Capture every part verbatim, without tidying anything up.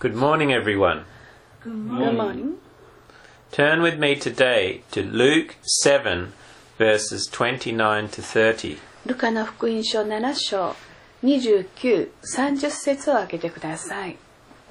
Good morning, everyone. Good morning. Good morning. Turn with me today to Luke seven, verses twenty-nine to thirty. ルカの福音書なな章にじゅうきゅう、さんじゅっ節を開けてください。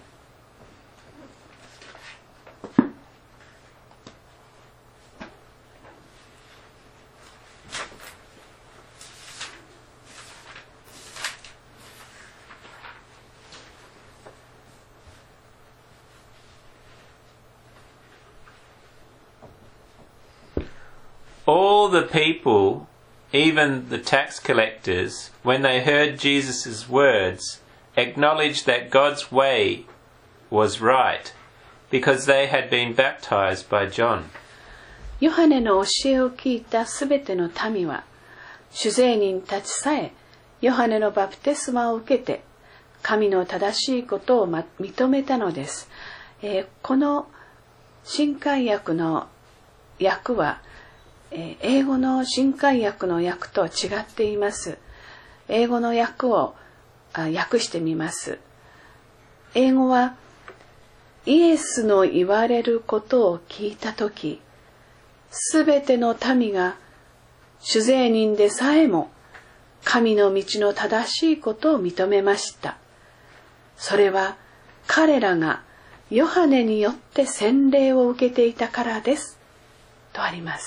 All the people, even the tax collectors, when they heard Jesus' words, acknowledged that God's way was right, because they had been baptized by John. ヨハネの教えを聞いたすべての民は、主税人たちさえヨハネのバプテスマを受けて、神の正しいことを認めたのです。えー、この新海訳の訳は、英語の新海訳の訳と違っています。英語の訳を訳してみます。英語はイエスの言われることを聞いたとき、すべての民が主税人でさえも神の道の正しいことを認めました。それは彼らがヨハネによって洗礼を受けていたからです。とあります。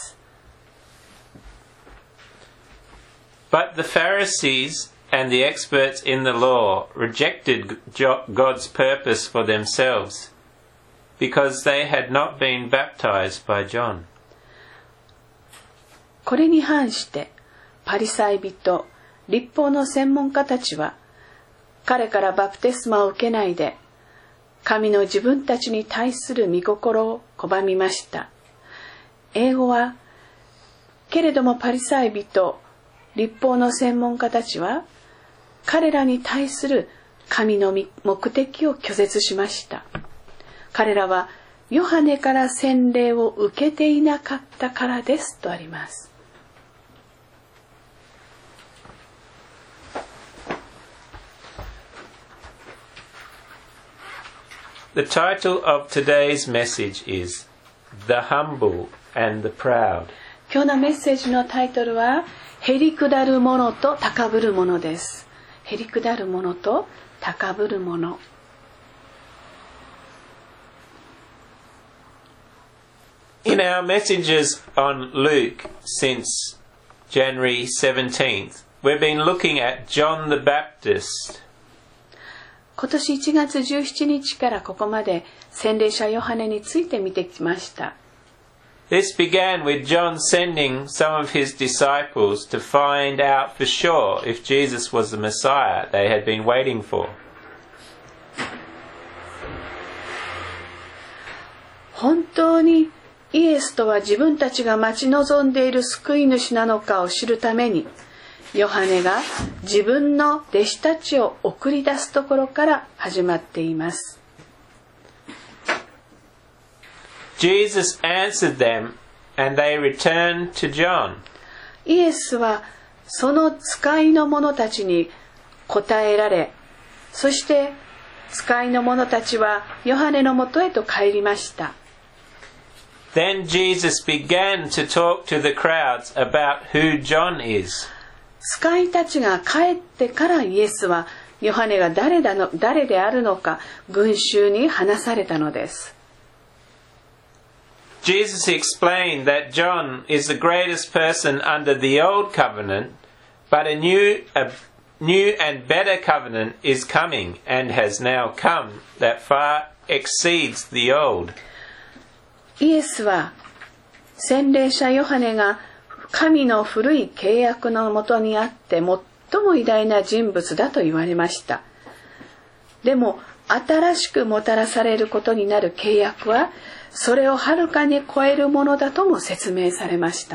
But the Pharisees and the experts in the law rejected God's purpose for themselves because they had not been baptized by John. これに反してパリサイ人、律法の専門家たちは彼からバプテスマを受けないで神の自分たちに対する御心を拒みました。英語はけれどもパリサイ人、律法の専門家たちは彼らに対する神の目的を拒絶しました。彼らはヨハネから洗礼を受けていなかったからですとあります。 The title of today's message is The Humble and the Proud. 今日のメッセージのタイトルはへりくだる者と高ぶる者です。へりくだる者と高ぶる者。 In our messages on Luke since January seventeenth, we've been looking at John the Baptist. 今年いちがつじゅうしちにちからここまで洗礼者ヨハネについて見てきました。 This began with John sending some of his disciples to find out for sure if Jesus was the Messiah they had been waiting for. 本当にイエスとは自分たちが待ち望んでいる救い主なのかを知るために、ヨハネが自分の弟子たちを送り出すところから始まっています。 Jesus answered them and they returned to John. イエスはその使いの者たちに答えられ、そして使いの者たちはヨハネのもとへと帰りました。 Then Jesus began to talk to the crowds about who John is. 使いたちが帰ってからイエスはヨハネが誰だの、誰であるのか群衆に話されたのです。 Jesus explained that John is the greatest person under the old covenant, but a new, a new and better covenant is coming and has now come that far exceeds the old. イエスは洗礼者ヨハネが神の古い契約のもとにあって最も偉大な人物だと言われました。でも新しくもたらされることになる契約はそれをはるかに超えるものだとも説明されました。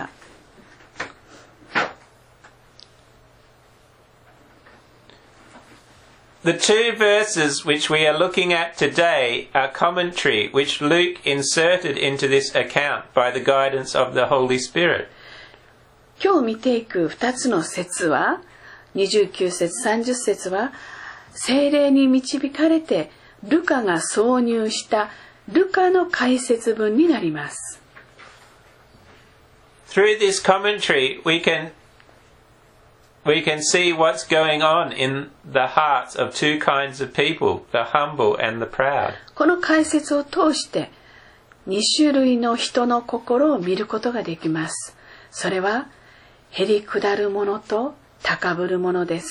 The two verses which we are looking at today are commentary which Luke inserted into this account by the guidance of the Holy Spirit. 今日見ていくふたつの節はにじゅうきゅう節さんじゅっ節は聖霊に導かれてルカが挿入したルカの解説文になります。 Through this commentary, we can we can see what's going on in the hearts of two kinds of people, the humble and the proud. この解説を通してに種類の人の心を見ることができます。それはへりくだる者と高ぶる者です。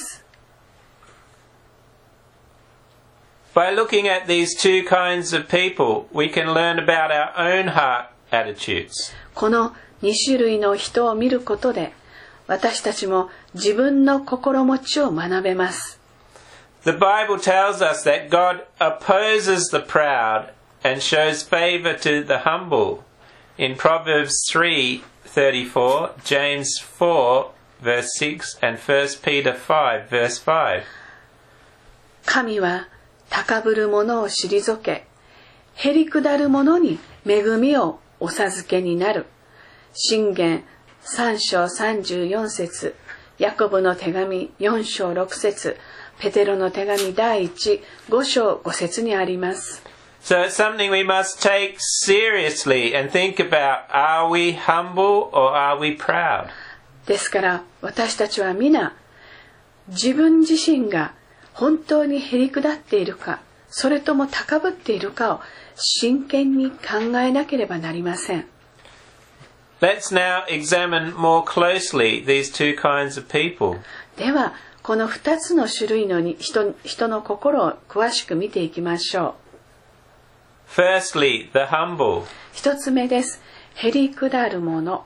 By looking at these two kinds of people, we can learn about our own heart attitudes. このに種類の人を見ることで、私たちも自分の心持ちを学べます。 The Bible tells us that God opposes the proud and shows favor to the humble. In Proverbs three thirty-four, James four verse six, and First Peter five verse five. 神は高ぶる者を退け、へりくだる者に恵みをお授けになる。箴言三章三十四節、ヤコブの手紙四章六節、ペテロの手紙第一五章五節にあります。 So it's something we must take seriously and think about. Are we humble or are we proud? ですから私たちは皆自分自身が本当にへりくだっているか、それとも高ぶっているかを真剣に考えなければなりません。 Let's now examine more closely these two kinds of people. ではこの二つの種類の人、人の心を詳しく見ていきましょう。 Firstly, the humble. 一つ目です。へりくだる者。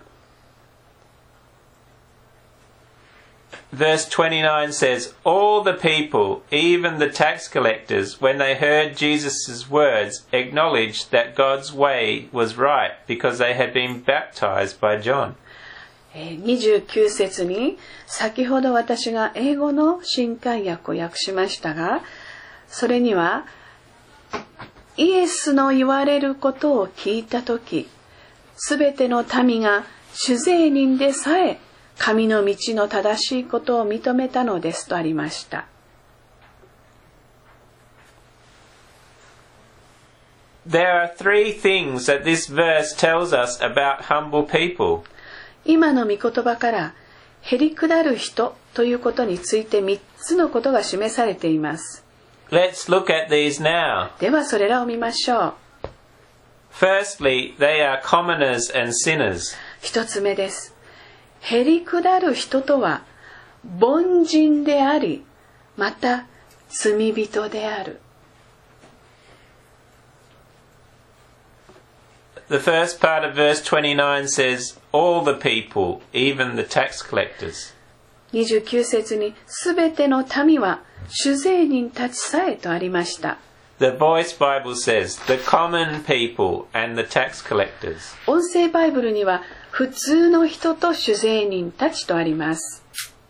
Verse twenty-nine says, All the people, even the tax collectors, when they heard Jesus' words, acknowledged that God's way was right because they had been baptized by John. にじゅうきゅう節に、先ほど私が英語の新海訳を訳しましたが、それには、イエスの言われることを聞いたとき、すべての民が主税人でさえ、神の道の正しいことを認めたのですとありました。 There are three things that this verse tells us about humble people. 今の御言葉からへりくだる人ということについてみっつのことが示されています。 Let's look at these now. ではそれらを見ましょう。 Firstly, they are commoners and sinners. 一つ目です。へりくだる人とは凡人であり、また罪人である。 The first part of verse twenty-nine says, All the people, even the tax collectors. にじゅうきゅう節に、すべての民は主税人たちさえとありました。 The Voice Bible says, The common people and the tax collectors. 音声バイブルには、普通の人と主税人たちとあります。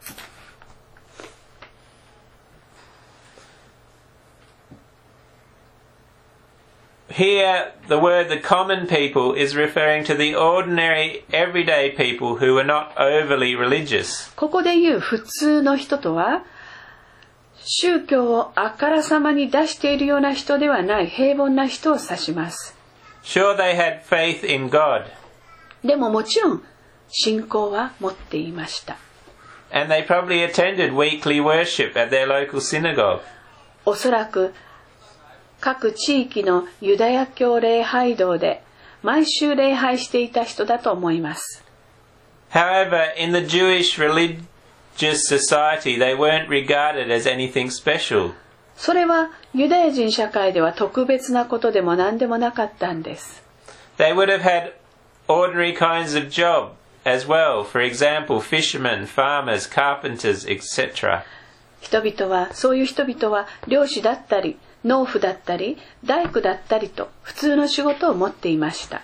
Here, the word the common people is referring to the ordinary, everyday people who are not overly religious. ここで言う普通の人とは、宗教をあからさまに出しているような人ではない平凡な人を指します。 Sure, they had faith in God. でももちろん信仰は持っていました。 And they probably attended weekly worship at their local synagogue. おそらく各地域のユダヤ教礼拝堂で毎週礼拝していた人だと思います。 However, in the Jewish religious society, they weren't regarded as anything special. それはユダヤ人社会では特別なことでも何でもなかったんです。 They would have had ordinary kinds of job as well. For example, fishermen, farmers, carpenters, et cetera. 人々は、そういう人々は漁師だったり、農夫だったり、大工だったりと普通の仕事を持っていました。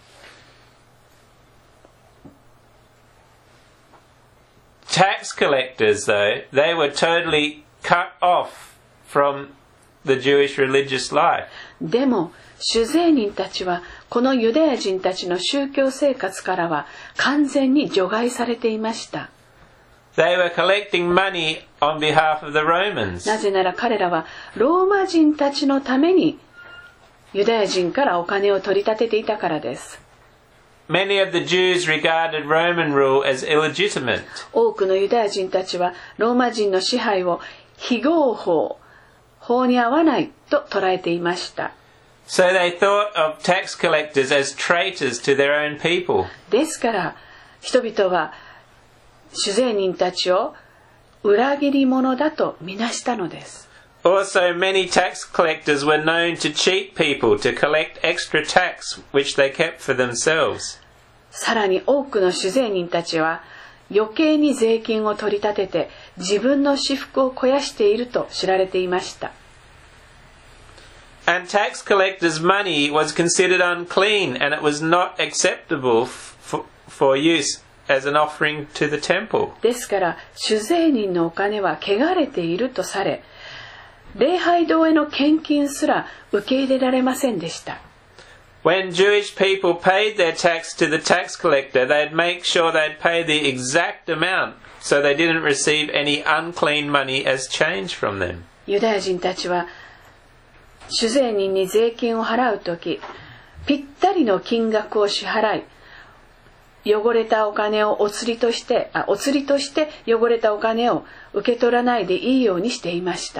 Tax collectors, though, they were totally cut off from the Jewish religious life. でも、主税人たちはこのユダヤ人たちの宗教生活からは完全に除外されていました。 They were collecting money on behalf of the Romans. なぜなら彼らはローマ人たちのためにユダヤ人からお金を取り立てていたからです。 Many of the Jews regarded Roman rule as illegitimate. 多くのユダヤ人たちはローマ人の支配を非合法、法に合わないと捉えていました。 So they thought of tax collectors as traitors to their own people. ですから人々は主税人たちを裏切り者だとみなしたのです。 Also, many tax collectors were known to cheat people to collect extra tax which they kept for themselves. さらに多くの主税人たちは余計に税金を取り立てて自分の私腹を肥やしていると知られていました。 And tax collectors' money was considered unclean, and it was not acceptable for, for use as an offering to the temple. ですから主税人のお金は汚れているとされ、礼拝堂への献金すら受け入れられませんでした。 When Jewish people paid their tax to the tax collector, they'd make sure they'd pay the exact amount so they didn't receive any unclean money as change from them. ユダヤ人たちは主税人に税金を払うとき、ぴったりの金額を支払い、汚れたお金をお釣りとして、あ、お釣りとして汚れたお金を受け取らないでいいようにしていました。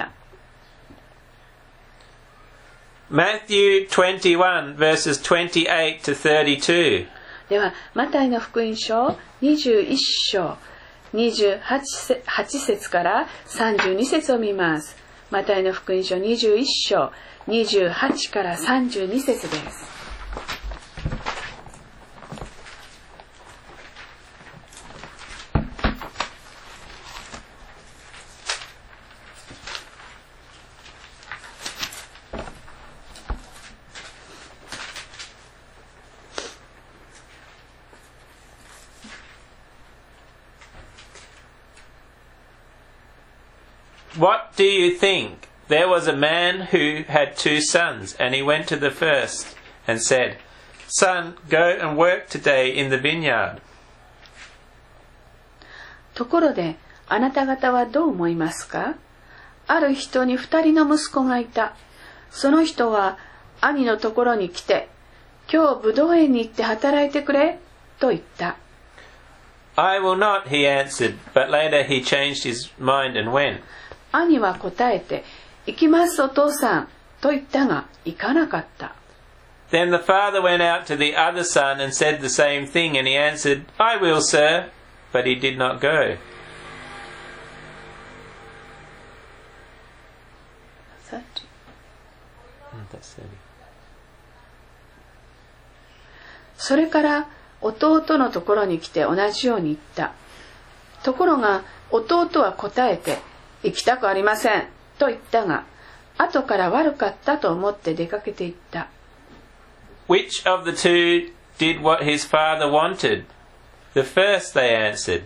Matthew twenty-one verses twenty-eight to thirty-two. ではマタイの福音書にじゅういっ章にじゅうはち節からさんじゅうに節を見ます。マタイの福音書にじゅういっ章にじゅうはちからさんじゅうに節です。 What do you think? There was a man who had two sons, and he went to the first and said, Son, go and work today in the vineyard. ところで、あなた方はどう思いますか？ある人に二人の息子がいた。その人は兄のところに来て、今日ぶどう園に行って働いてくれ、と言った。 I will not, he answered, but later he changed his mind and went. 兄は答えて、行きますお父さん、と言ったが、行かなかった。 Then the father went out to the other son and said the same thing, and he answered, I will, sir, but he did not go. それから弟のところに来て同じように言った。ところが弟は答えて、行きたくありませんと言ったが、後から悪かったと思って出かけていった。Which of the two did what his father wanted? The first, they answered.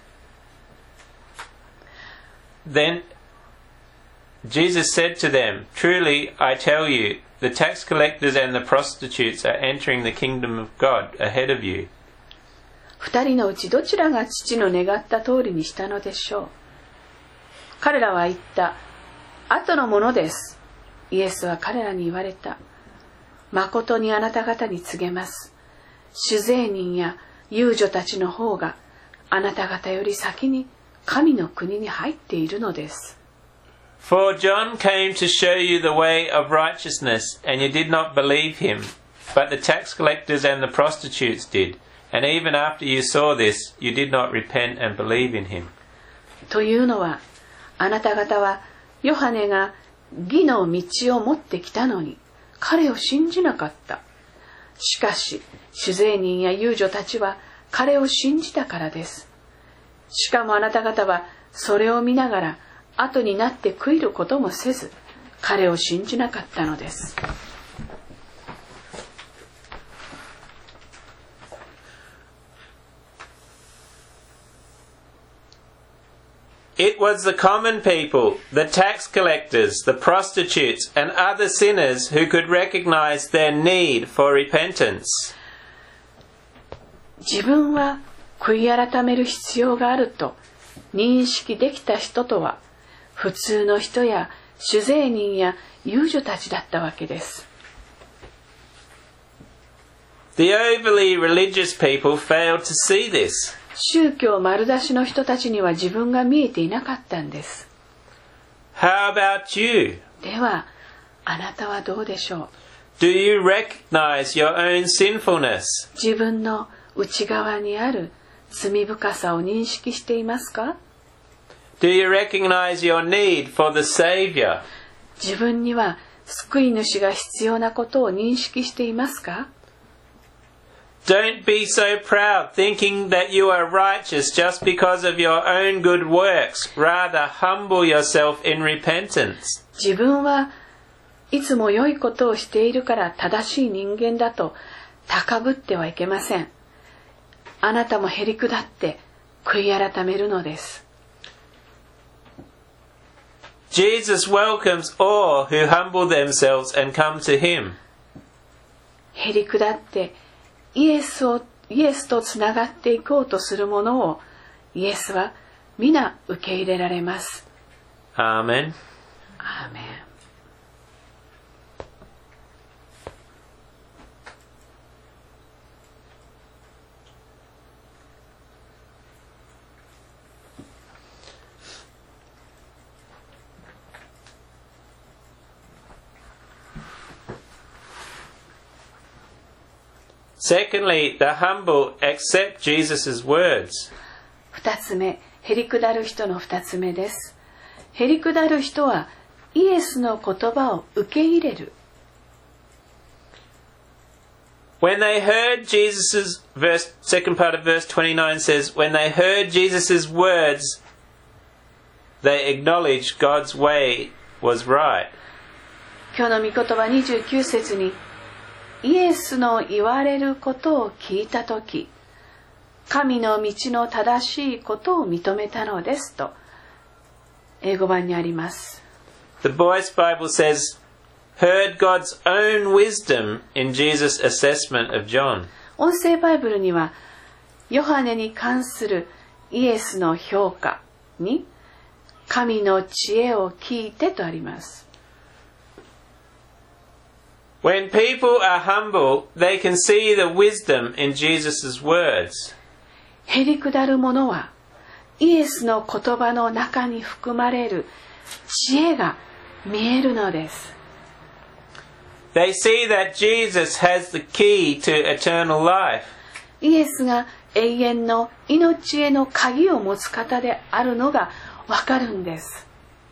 Then Jesus said to them, Truly, I tell you, the tax collectors and the prostitutes are entering the kingdom of God ahead of you. 二人のうちどちらが父の願った通りにしたのでしょう。彼らは言った。後のものです。イエスは彼らに言われた。誠にあなた方に告げます。主税人や遊女たちの方があなた方より先に神の国に入っているのです。 For John came to show you the way of righteousness, and you did not believe him, but the tax collectors and the prostitutes did. And even after you saw this, you did not repent and believe in him. というのは、あなた方はヨハネが義の道を持ってきたのに彼を信じなかった。しかし主税人や遊女たちは彼を信じたからです。しかもあなた方はそれを見ながら後になって悔いることもせず彼を信じなかったのです。 It was the common people, the tax collectors, the prostitutes, and other sinners who could recognize their need for repentance. 自分は悔い改める必要があると認識できた人とは普通の人や主税人や遊女たちだったわけです。 The overly religious people failed to see this. 宗教丸出しの人たちには自分が見えていなかったんです。 How about you? では、あなたはどうでしょう。 Do you recognize your own sinfulness? 自分の内側にある罪深さを認識していますか？ Do you recognize your need for the Savior? 自分には救い主が必要なことを認識していますか？ Don't be so proud thinking that you are righteous just because of your own good works. Rather, humble yourself in repentance. 自分はいつも良いことをしているから正しい人間だと高ぶってはいけません。あなたもへりくだって悔い改めるのです。 Jesus welcomes all who humble themselves and come to him. へりくだってイエスをイエスとつながっていこうとするものをイエスは皆受け入れられます。 アーメン。 アーメン。 Secondly, the humble accept Jesus' words. 二つ目、へりくだる人の二つ目です。へりくだる人はイエスの言葉を受け入れる。 When they heard Jesus' verse, second part of verse twenty-nine says, when they heard Jesus' words, they acknowledged God's way was right. 今日の御言葉にじゅうきゅう節に、イエスの言われることを聞いたとき、神の道の正しいことを認めたのですと、英語版にあります。 The Voice Bible says, heard God's own wisdom in Jesus' assessment of John. 音声バイブルには、ヨハネに関するイエスの評価に、神の知恵を聞いてとあります。 When people are humble, they can see the wisdom in Jesus' words. へりくだる者は、イエスの言葉の中に含まれる知恵が見えるのです。 They see that Jesus has the key to eternal life. イエスが永遠の命への鍵を持つ方であるのがわかるんです。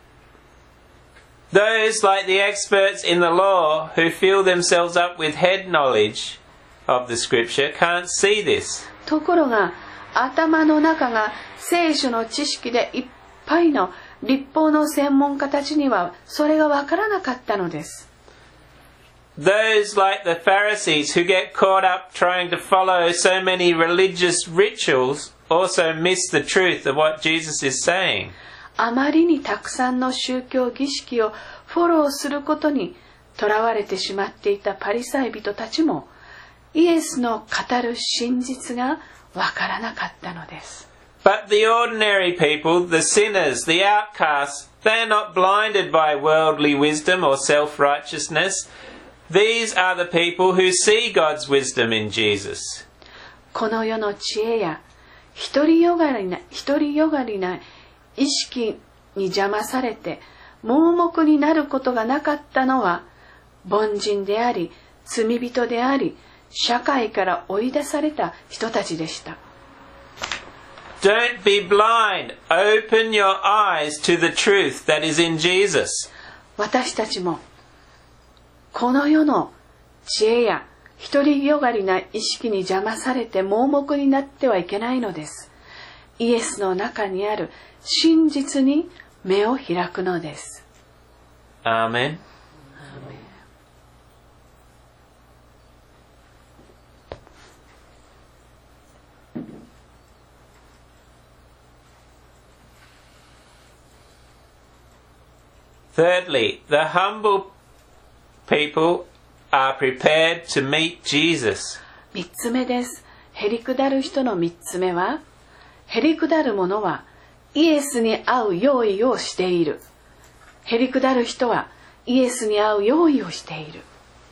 Those like the experts in the law who fill themselves up with head knowledge of the scripture can't see this. ところが頭の中が聖書の知識でいっぱいの律法の専門家たちにはそれがわからなかったのです。 Those like the Pharisees who get caught up trying to follow so many religious rituals also miss the truth of what Jesus is saying. あまりにたくさんの宗教儀式をフォローすることにとらわれてしまっていたパリサイ人たちもイエスの語る真実がわからなかったのです。 But the ordinary people, the sinners, the outcasts, they are not blinded by worldly wisdom or self-righteousness. These are the people who see God's wisdom in Jesus. この世の知恵や独りよがりな、独りよがりな意識に邪魔されて盲目になることがなかったのは凡人であり罪人であり社会から追い出された人たちでした。 Don't be blind. Open your eyes to the truth that is in Jesus. 私たちもこの世の知恵や独りよがりな意識に邪魔されて盲目になってはいけないのです。イエスの中にある真実に目を開くのです。 アーメン。Thirdly, the humble people are prepared to meet Jesus. 三つ目です。へりくだる人の三つ目は、へりくだる者はイエスに会う用意をしている。へりくだる人はイエスに会う用意をしている。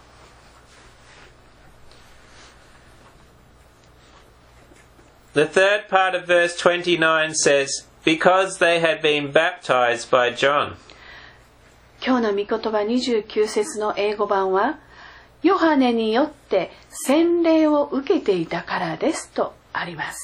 The third part of verse twenty-nine says, because they had been baptized by John. 今日の御言葉にじゅうきゅう節の英語版は、ヨハネによって洗礼を受けていたからですとあります。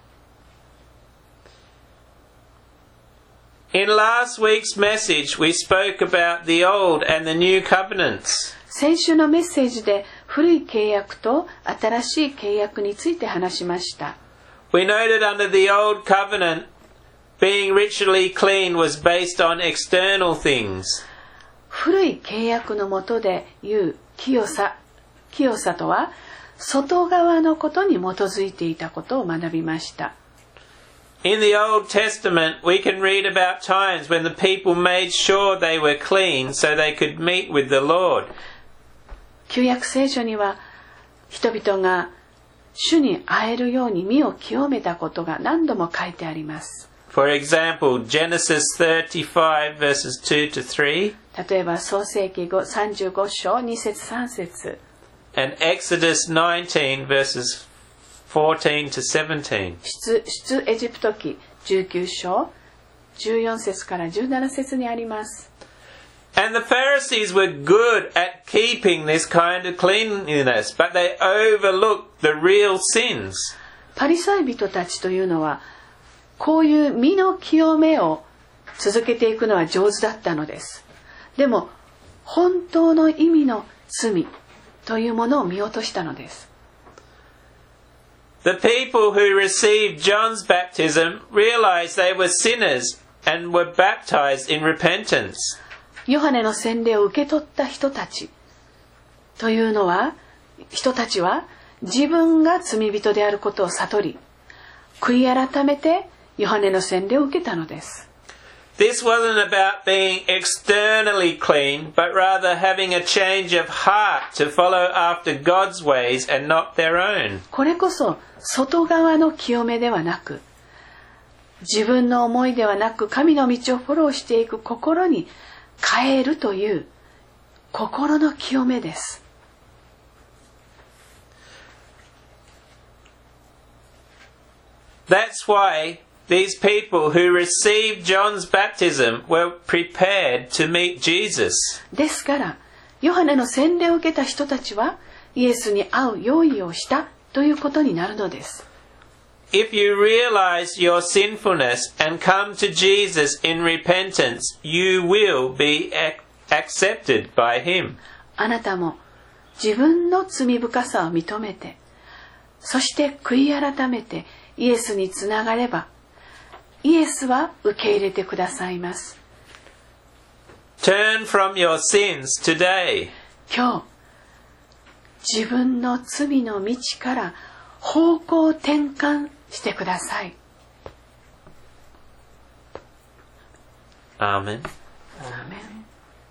In last week's message, we spoke about the old and the new covenants. 先週のメッセージで古い契約と新しい契約について話しました。 We noted under the old covenant, being ritually clean was based on external things. 古い契約の下で言う清さ、清さとは外側のことに基づいていたことを学びました。 In the Old Testament, we can read about times when the people made sure they were clean so they could meet with the Lord. 旧約聖書には人々が主に会えるように身を清めたことが何度も書いてあります。 For example, Genesis thirty-five verses two to three. 例えば創世記さんじゅうご章に節さん節 And Exodus nineteen verses fourteen to seventeen. 出, 出エジプト記じゅうきゅう章じゅうよん節からじゅうなな節にあります。 And the Pharisees were good at keeping this kind of cleanliness, but they overlooked the real sins. パリサイ人たちというのはこういう身の清めを続けていくのは上手だったのです。でも本当の意味の罪というものを見落としたのです。 The people who received John's baptism realized they were sinners and were baptized in repentance. ヨハネの洗礼を受け取った人たちというのは、人たちは自分が罪人であることを悟り、悔い改めてヨハネの洗礼を受けたのです。 This wasn't about being externally clean, but rather having a change of heart to follow after God's ways and not their own. これこそ外側の清めではなく、自分の思いではなく神の道をフォローしていく心に変えるという心の清めです。 That's why these people who received John's baptism were prepared to meet Jesus. ですから、ヨハネの洗礼を受けた人たちはイエスに会う用意をしたということになるのです。 If you realize your sinfulness and come to Jesus in repentance, you will be accepted by Him. あなたも自分の罪深さを認めて、そして悔い改めてイエスにつながれば、イエスは受け入れてくださいます。 Turn from your sins today. 今日、自分の罪の道から方向転換してください。 アーメン。 アーメン。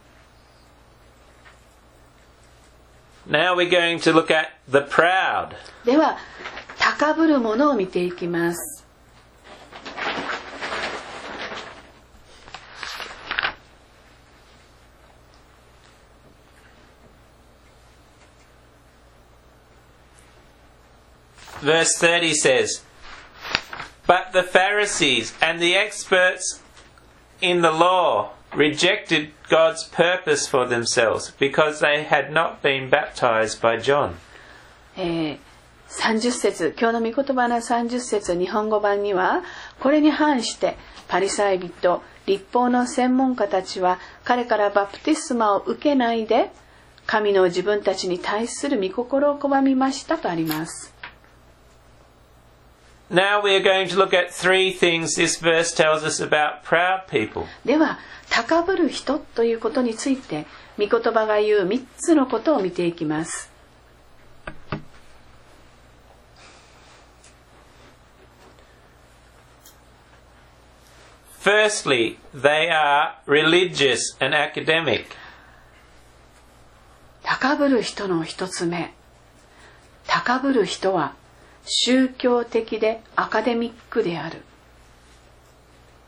Now we're going to look at the proud. では、高ぶるものを見ていきます。 Verse thirty says, But the Pharisees and the experts in the law rejected God's purpose for themselves because they had not been baptized by John. えー、さんじゅっ節、今日の御言葉のさんじゅっ節、日本語版には、これに反してパリサイ人、律法の専門家たちは彼からバプテスマを受けないで、神の自分たちに対する御心を拒みましたとあります。 Now we are going to look at three things this verse tells us about proud people. では、高ぶる人ということについて、御言葉が言うみっつのことを見ていきます。 Firstly, they are religious and academic. 高ぶる人の一つ目。高ぶる人は宗教的でアカデミックである。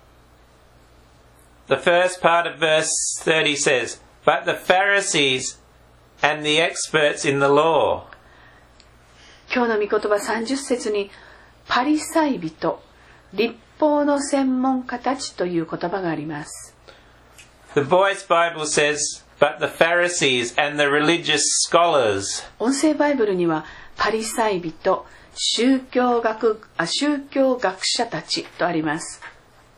The first part of verse thirty says, But the Pharisees and the experts in the law. 今日の御言葉さんじゅっ節にパリサイ人、律法の専門家たちという言葉があります。 The Voice Bible says, But the Pharisees and the religious scholars. 音声バイブルにはパリサイ人、宗教学、あ、宗教学者たちとあります。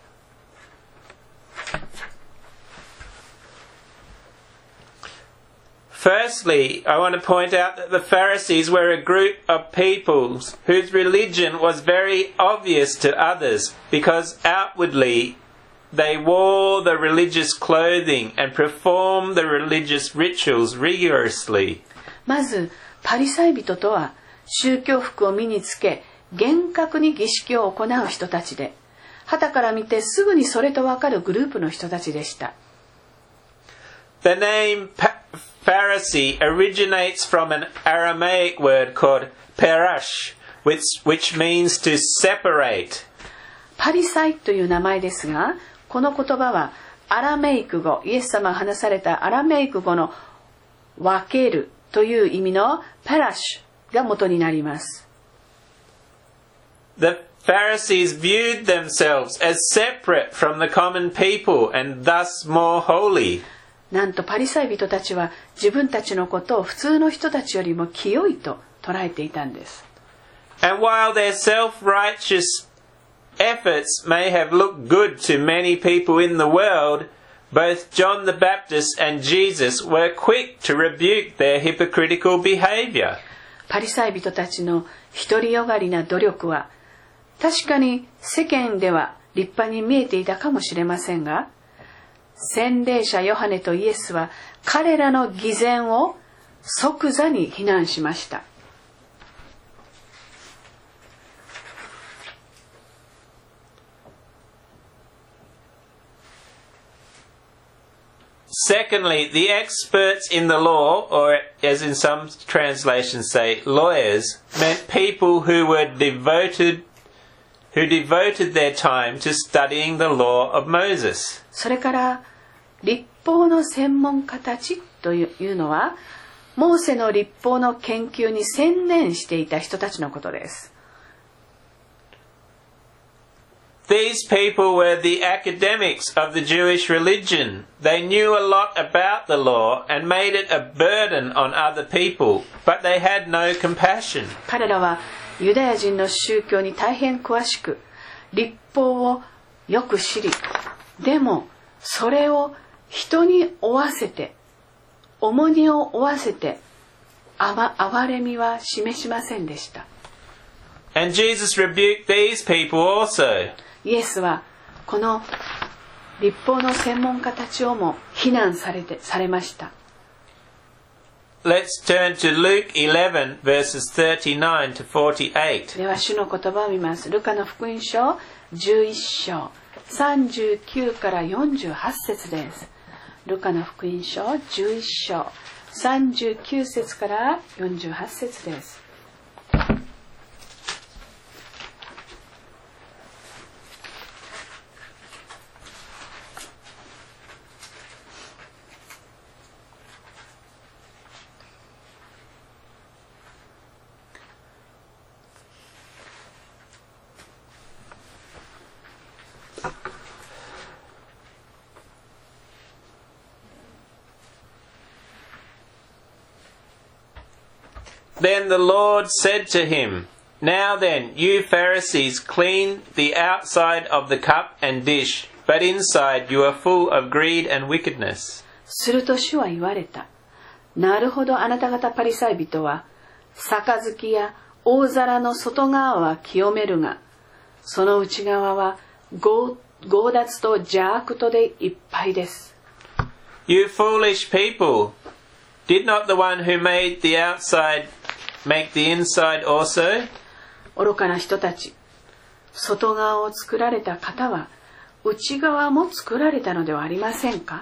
Firstly, I want to point out that the Pharisees were a group of people whose religion was very obvious to others because outwardly they wore the religious clothing and performed the religious rituals rigorously. まず、パリサイ人とは宗教服を身につけ、厳格に儀式を行う人たちで、傍から見てすぐにそれとわかるグループの人たちでした。 The name Pharisee originates from an Aramaic word called perash, which, which means to separate. パリサイという名前ですが、この言葉はアラメイク語、イエス様が話されたアラメイク語の分けるという意味のペラシュが元になります。 The Pharisees viewed themselves as separate from the common people and thus more holy. なんとパリサイ人たちは自分たちのことを普通の人たちよりも清いと捉えていたんです。 And while their self-righteous efforts may have looked good to many people in the world, both John the Baptist and Jesus were quick to rebuke their hypocritical behavior. パリサイ人たちの独りよがりな努力は確かに世間では立派に見えていたかもしれませんが、洗礼者ヨハネとイエスは彼らの偽善を即座に非難しました。 Secondly, the experts in the law, or as in some translations say, lawyers, meant people who were devoted, who devoted their time to studying the law of Moses. それから律法の専門家たちというのはモーセの律法の研究に専念していた人たちのことです。 These people were the academics of the Jewish religion. They knew a lot about the law and made it a burden on other people, but they had no compassion. 彼らはユダヤ人の宗教に大変詳しく、律法をよく知り、でもそれを人に負わせて、重荷を負わせて、あわ、憐れみは示しませんでした。 And Jesus rebuked these people also. イエスはこの律法の専門家たちをも非難されてされました。 Let's turn to Luke eleven verses thirty-nine to forty-eight. では主の言葉を見ます。ルカの福音書じゅういっ章さんじゅうきゅうからよんじゅうはち節です。ルカの福音書じゅういっ章さんじゅうきゅう節からよんじゅうはち節です。 Then the Lord said to him, Now then, you Pharisees clean the outside of the cup and dish, but inside you are full of greed and wickedness. すると主は言われた。なるほど、あなた方パリサイ人は、杯や大皿の外側は清めるが、その内側は強奪と邪悪とでいっぱいです。 You foolish people, did not the one who made the outside make the inside also? 愚かな人たち、外側を作られた方は内側も作られたのではありませんか？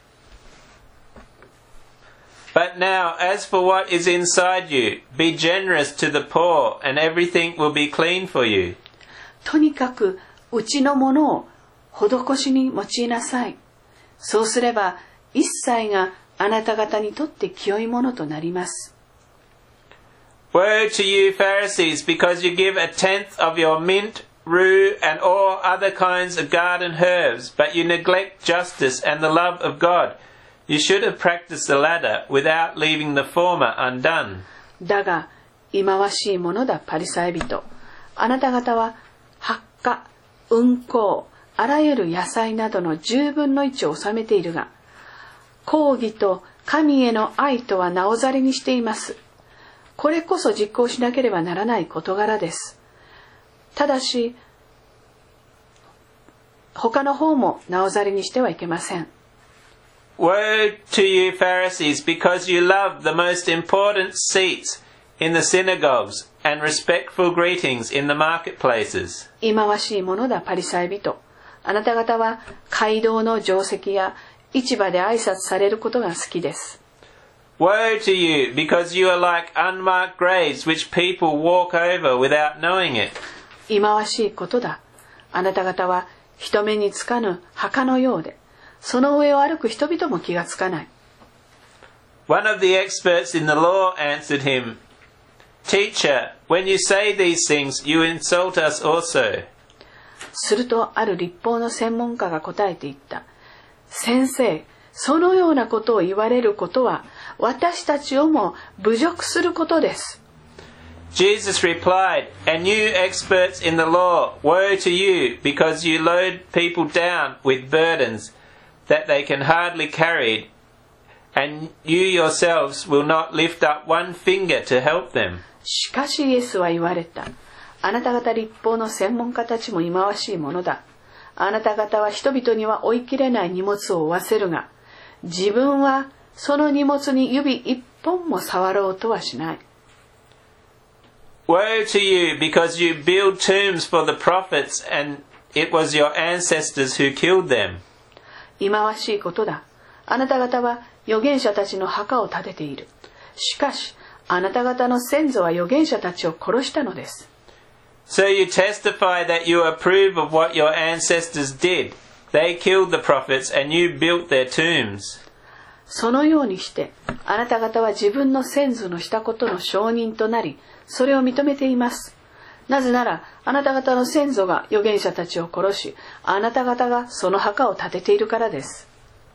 But now, as for what is inside you, be generous to the poor, and everything will be clean for you. とにかく内のものを施しに用いなさい。 そうすれば一切があなた方にとって清いものとなります。 Woe to you Pharisees, because you give a tenth of your mint, rue, and all other kinds of garden herbs, but you neglect justice and the love of God. You should have practiced the latter without leaving the former undone. だが、忌まわしいものだパリサイ人。あなた方は八花、雲香、あらゆる野菜などの十分の一を収めているが、公義と神への愛とはなおざりにしています。これこそ実行しなければならない事柄です。ただし、他の方もなおざりにしてはいけません。 Woe to you Pharisees, because you love the most important seats in the synagogues and respectful greetings in the marketplaces. 忌まわしいものだパリサイ人。あなた方は街道の定石や市場で挨拶されることが好きです。 Woe to you, because you are like unmarked graves which people walk over without knowing it. 忌まわしいことだ。あなた方は人目につかぬ墓のようで、その上を歩く人々も気がつかない。 One of the experts in the law answered him, Teacher, when you say these things, you insult us also. するとある律法の専門家が答えて言った。先生、そのようなことを言われることは私たちをも侮辱することです。 Jesus replied, And you experts in the law, woe to you, because you load people down with burdens that they can hardly carry, and you yourselves will not lift up one finger to help them. しかしイエスは言われた。あなた方律法の専門家たちも忌まわしいものだ。あなた方は人々には追いきれない荷物を負わせるが、自分はその荷物に指一本も触ろうとはしない。 Woe to you, because you build tombs for the prophets, and it was your ancestors who killed them. 忌まわしいことだ。あなた方は預言者たちの墓を建てている。しかし、あなた方の先祖は預言者たちを殺したのです。 So you testify that you approve of what your ancestors did. They killed the prophets and you built their tombs. そのようにして、あなた方は自分の先祖のしたことの証人となり、それを認めています。なぜなら、あなた方の先祖が預言者たちを殺し、あなた方がその墓を建てているからです。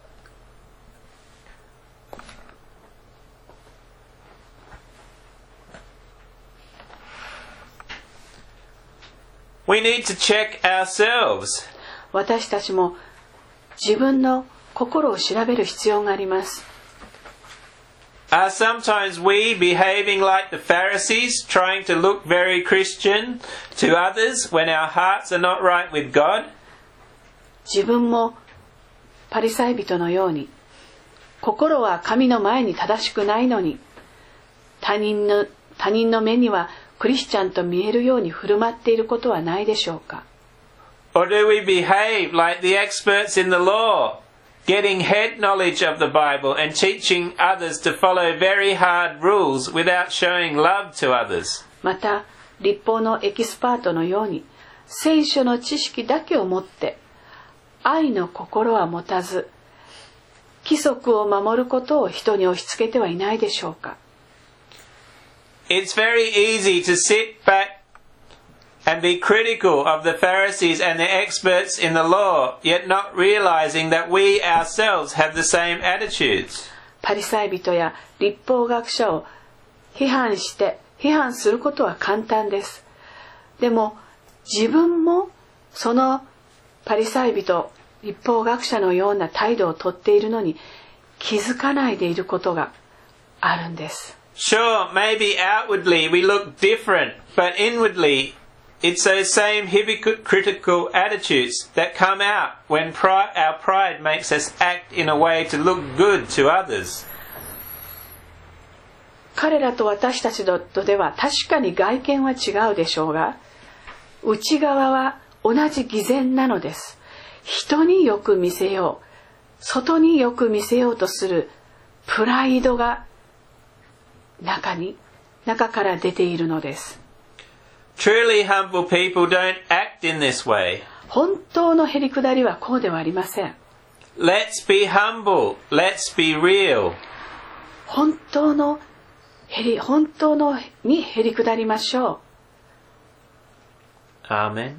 We need to check ourselves. 私たちも自分の心を調べる必要があります。 Are sometimes we behaving like the Pharisees, trying to look very Christian to others when our hearts are not right with God? 自分もパリサイ人のように、心は神の前に正しくないのに、他人の、他人の目にはクリスチャンと見えるように振る舞っていることはないでしょうか。 Or do we behave like the experts in the law, getting head knowledge of the Bible and teaching others to follow very hard rules without showing love to others? また、律法のエキスパートのように、聖書の知識だけを持って、愛の心は持たず、規則を守ることを人に押し付けてはいないでしょうか。 It's very easy to sit back and be critical of the Pharisees and the experts in the law, yet not realizing that we ourselves have the same attitudes. パリサイ人や律法学者を批判して批判することは簡単です。でも自分もそのパリサイ人、律法学者のような態度をとっているのに気づかないでいることがあるんです。 Sure, maybe outwardly we look different, but inwardly it's those same hypocritical attitudes that come out when pri- our pride makes us act in a way to look good to others. 彼らと私たちとでは確かに外見は違うでしょうが、内側は同じ偽善なのです。人によく見せよう、外によく見せようとするプライドが中に、中から出ているのです。 Truly humble people don't act in this way. 本当のへりくだりはこうではありません。 Let's be humble. Let's be real. 本当のへり本当のにへり下りましょう。 Amen.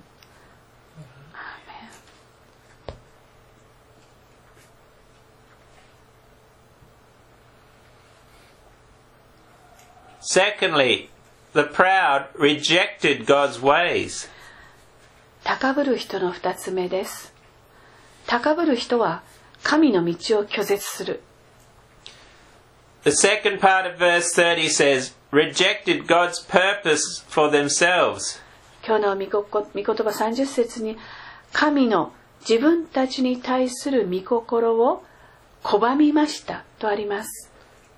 Secondly, the proud rejected God's ways. 高ぶる人の二つ目です。高ぶる人は神の道を拒絶する。 The second part of verse thirty says, rejected God's purpose for themselves. 今日の御言葉さんじゅっ節に、神の自分たちに対する御心を拒みましたとあります。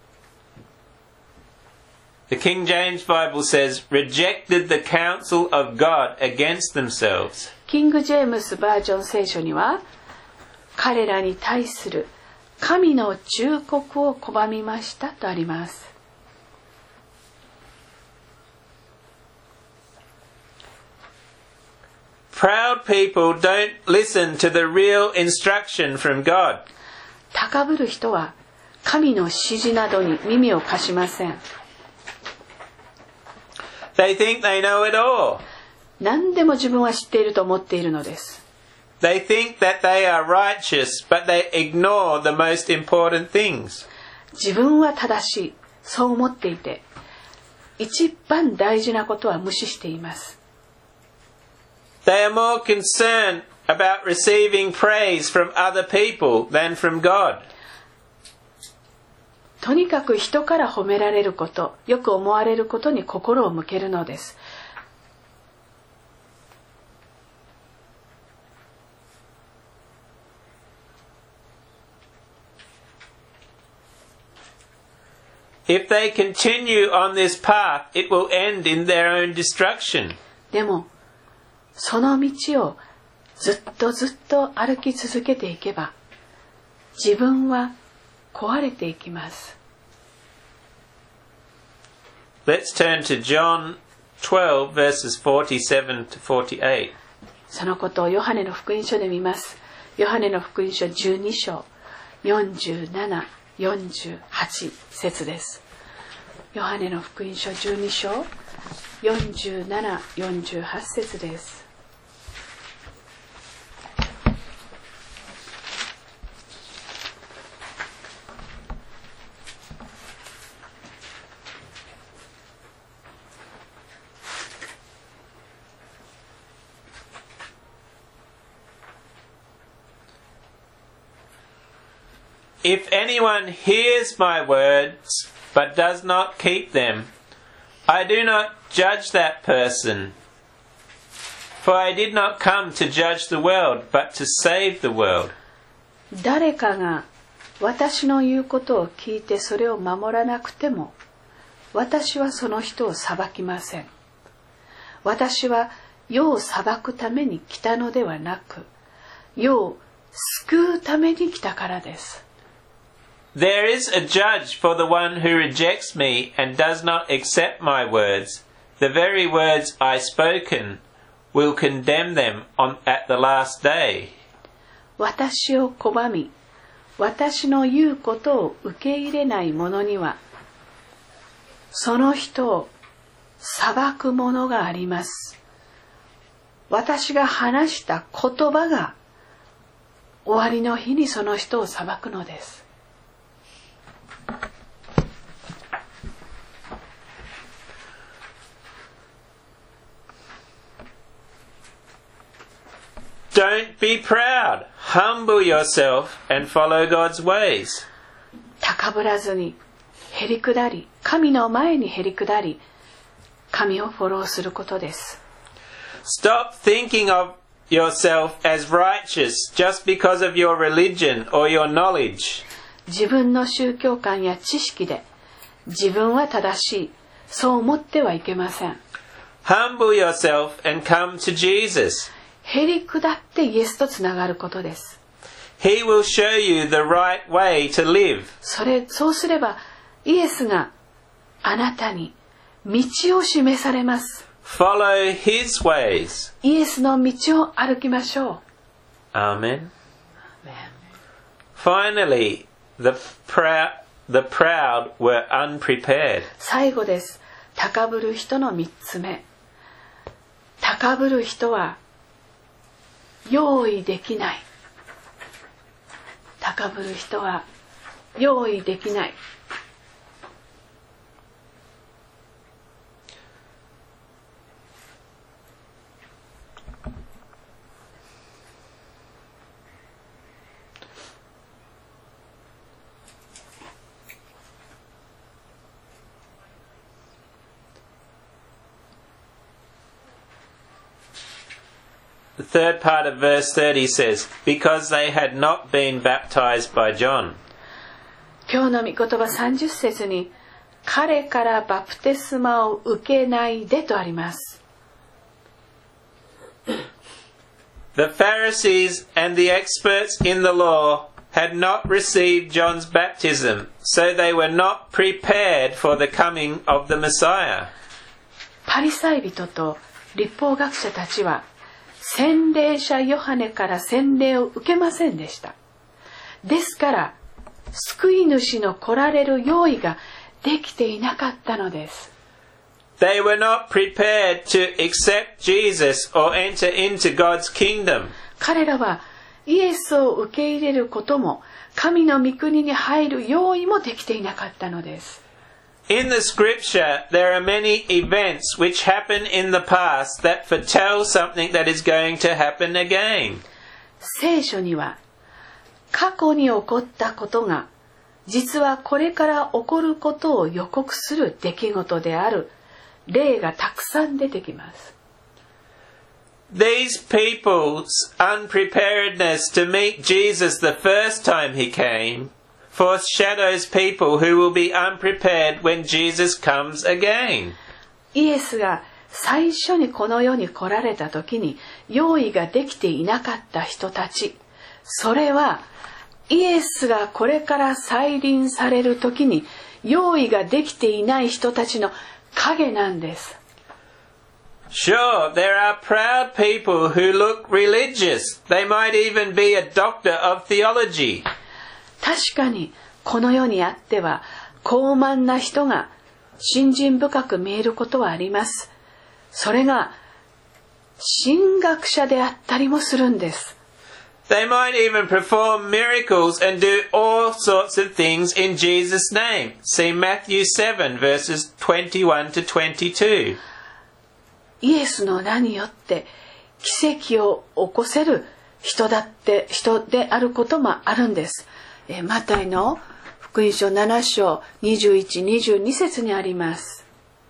The King James Bible says, rejected the counsel of God against themselves. キング・ジェームスバージョン聖書には、彼らに対する神の忠告を拒みましたとあります。 Proud people don't listen to the real instruction from God. 高ぶる人は神の指示などに耳を貸しません。 They think they know it all. 何でも自分は知っていると思っているのです。 They think that they are righteous, but they ignore the most important things. 自分は正しい、そう思っていて、一番大事なことは無視しています。 They are more concerned about receiving praise from other people than from God. とにかく人から褒められること、よく思われることに心を向けるのです。 If they continue on this path, it will end in their own destruction. でも、その道をずっとずっと歩き続けていけば、自分は壊れていきます。 Let's turn to John twelve, verses forty-seven to forty-eight. そのことをヨハネの福音書で見ます。ヨハネの福音書じゅうに章よんじゅうなな、よんじゅうはち節です。ヨハネの福音書じゅうに章よんじゅうなな、よんじゅうはち節です。 If anyone hears my words, but does not keep them, I do not judge that person. For I did not come to judge the world, but to save the world. 誰かが私の言うことを聞いてそれを守らなくても、私はその人を裁きません。私は世を裁くために来たのではなく、世を救うために来たからです。 There is a judge for the one who rejects me and does not accept my words. The very words I spoken will condemn them on, at the last day. 私を拒み、私の言うことを受け入れない者には、その人を裁くものがあります。私が話した言葉が終わりの日にその人を裁くのです。 Don't be proud. Humble yourself and follow God's ways. 高ぶらずに、へり下り、神の前にへり下り、神をフォローすることです。 Stop thinking of yourself as righteous just because of your religion or your knowledge. 自分の宗教観や知識で、自分は正しい、そう思ってはいけません。 Humble yourself and come to Jesus. へり下ってイエスとつながることです。 He will show you the right way to live. それ、そうすれば、イエスがあなたに道を示されます。 Follow His ways. イエスの道を歩きましょう。 Amen. Finally, the proud, the proud were unprepared. 最後です。高ぶる人の三つ目。高ぶる人は用意できない。高ぶる人は用意できない。 The third part of verse thirty says, because they had not been baptized by John. 今日の御言葉さんじゅっ節に、彼からバプテスマを受けないでとあります。 The Pharisees and the experts in the law had not received John's baptism, so they were not prepared for the coming of the Messiah. パリサイ人と律法学者たちは、洗礼者ヨハネから洗礼を受けませんでした。ですから、救い主の来られる用意ができていなかったのです。 They were not prepared to accept Jesus or enter into God's kingdom. 彼らはイエスを受け入れることも、神の御国に入る用意もできていなかったのです。 In the scripture, there are many events which happened in the past that foretell something that is going to happen again. 聖書には、過去に起こったことが、実はこれから起こることを予告する出来事である例がたくさん出てきます。 These people's unpreparedness to meet Jesus the first time he came foreshadows people who will be unprepared when Jesus comes again. イエスが最初にこの世に来られた時に用意ができていなかった人たち、それはイエスがこれから再臨される時に用意ができていない人たちの影なんです。 Sure, there are proud people who look religious. They might even be a doctor of theology. 確かにこの世にあっては高慢な人が信心深く見えることはあります。それが神学者であったりもするんです。 They might even perform miracles and do all sorts of things in Jesus' name. See Matthew seven verses twenty-one to twenty-two. イエスの名によって奇跡を起こせる人だって人であることもあるんです。マタイの福音書なな章にじゅういち、にじゅうに節にあります。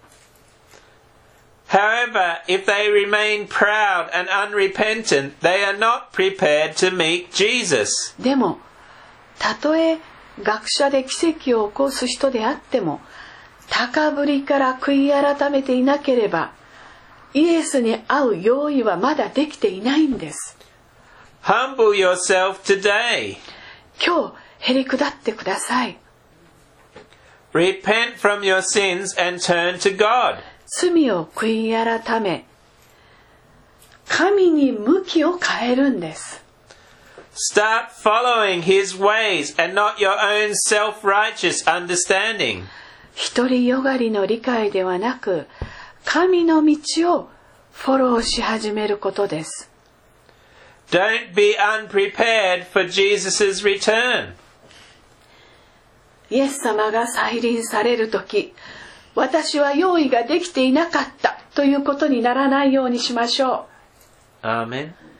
However, if they remain proud and unrepentant, they are not prepared to meet Jesus. でも、たとえ学者で奇跡を起こす人であっても、高ぶりから悔い改めていなければ、イエスに会う用意はまだできていないんです。 Humble yourself today. 今日、へり下ってください。 Repent from your sins and turn to God. 罪を悔い改め、神に向きを変えるんです。 Start following His ways and not your own self-righteous understanding. 独りよがりの理解ではなく、神の道をフォローし始めることです。 Don't be unprepared for Jesus' return. イエス様が再臨されるとき、私は用意ができていなかったということにならないようにしましょう。 Amen.